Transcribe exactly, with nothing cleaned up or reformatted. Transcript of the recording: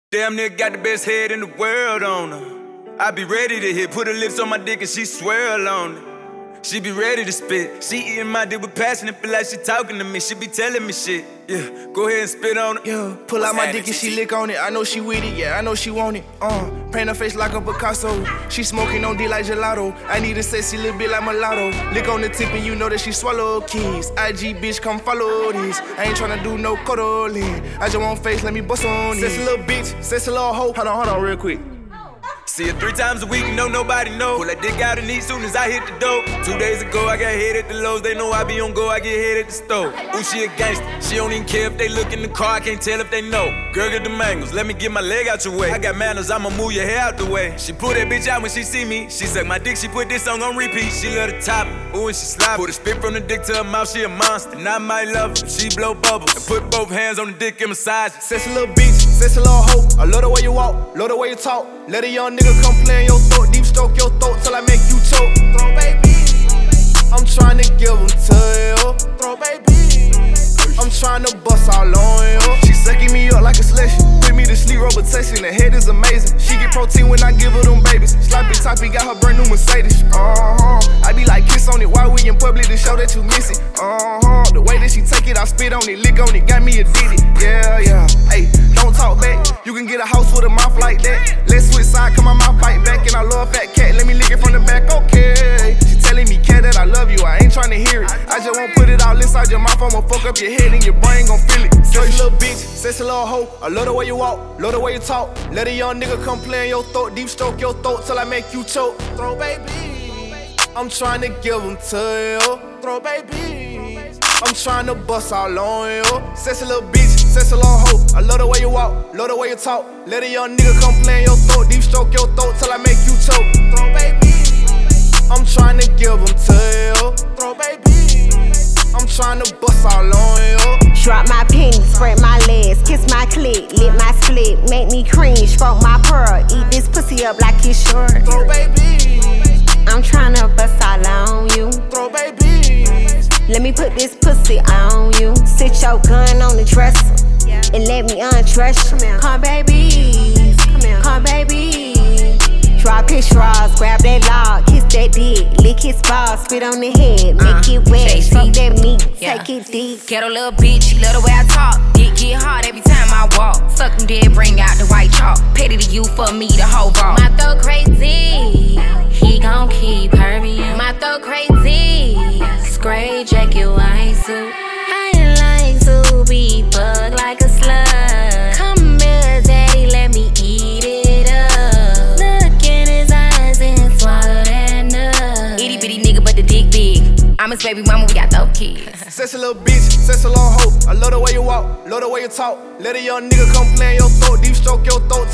Damn near got the best head in the world on her. I be ready to hit, put her lips on my dick and she swear alone it. She be ready to spit. She eating my dick with passion and feel like she talking to me. She be telling me shit. Yeah, go ahead and spit on it. Yeah, pull out my dick and she lick on it. I know she with it, yeah, I know she want it. Uh, paint her face like a Picasso. She smoking on D like gelato. I need a sexy little bit like mulatto. Lick on the tip and you know that she swallow keys. I G bitch, come follow this. I ain't tryna do no cuddling. I just want face, let me bust on it. Sexy little bitch, sexy little hoe. Hold on, hold on, real quick. See her three times a week, no nobody know. Pull that dick out and eat soon as I hit the dope. Two days ago, I got hit at the Lowe's. They know I be on go, I get hit at the stove. Ooh, she a gangster. She don't even care if they look in the car. I can't tell if they know. Girl, get the mangoes. Let me get my leg out your way. I got manners, I'ma move your hair out the way. She pull that bitch out when she see me. She suck my dick, she put this song on repeat. She love the top, ooh, and she slide. Put a spit from the dick to her mouth, she a monster. And I might love her if she blow bubbles. And put both hands on the dick and massage it. Sexy little bitch, sexy little hoe. I love the way you walk, love the way you talk. Let a young nigga come play in your throat, deep stroke your throat till I make you choke. Throw baby, I'm tryna give them to you. Throw baby, I'm tryna bust all on you. She sucking me up like a selection, put me to sleep, robotation. The head is amazing. She get protein when I give her them babies. Sloppy toppy got her brand new Mercedes. Uh huh. I be like kiss on it while we in public to show that you miss it. Uh huh. The way that she take it, I spit on it, lick on it, got me addicted. Yeah yeah. Hey, don't talk back. You can get a house with a mouth like that. Let's switch side, come my mouth fight back. And I love fat cat, let me lick it from the back, okay. She telling me, cat, that I love you, I ain't tryna hear it. I just won't put it all inside your mouth, I'ma fuck up your head and your brain gon' feel it. Sexy little bitch, sexy little hoe. I love the way you walk, love the way you talk. Let a young nigga come play in your throat, deep stroke your throat till I make you choke. Throw baby, I'm tryna give them to you. Throw baby, I'm tryna bust all on you. Sexy little bitch, sexy little hoe. I love the way you walk, love the way you talk. Let a young nigga come play in your throat, deep stroke your throat till I make you choke. Throw baby, I'm tryna give them to you. Throw baby, I'm tryna bust all on you. Drop my pennies, spread my legs, kiss my clit, lit my split, make me cringe, stroke my pearl, eat this pussy up like it's short. Throw baby, I'm tryna bust all on you. Throw baby, let me put this pussy on you. Sit your gun on the dresser and let me undress you. Come baby, come baby. Drop his straws, grab that log, kiss that dick, lick his balls, spit on the head, make uh, it wet, fuck that meat, yeah. Take it deep. Ghetto little bitch, she love the way I talk. Dick get hard every time I walk. Suck them dead, bring out the white chalk. Petty to you for me, the whole ball. My throat crazy, he gon' keep hurting. My throat crazy, gray jacket, white suit. I like to be fucked like a slug. Come here, daddy, let me eat it up. Look in his eyes and swallow that nut. Itty bitty nigga, but the dick big. I'm his baby mama, we got dope kids. Sexy little bitch, sexy little hoe. I love the way you walk, love the way you talk. Let a young nigga come play in your throat, deep stroke your throat